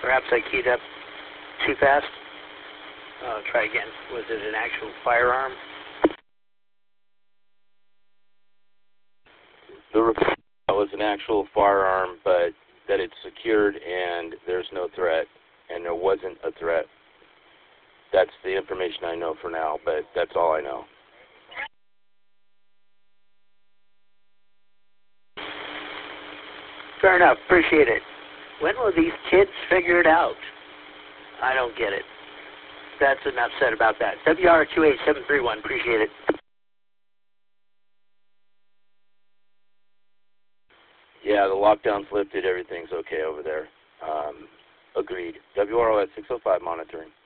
Perhaps I keyed up too fast. Try again. Was it an actual firearm? The report was an actual firearm, but that it's secured and there's no threat, and there wasn't a threat. That's the information I know for now, but that's all I know. Fair enough. Appreciate it. When will these kids figure it out? I don't get it. That's enough said about that. WR28731. Appreciate it. Yeah, the lockdown's lifted. Everything's okay over there. Agreed. WROS 605 monitoring.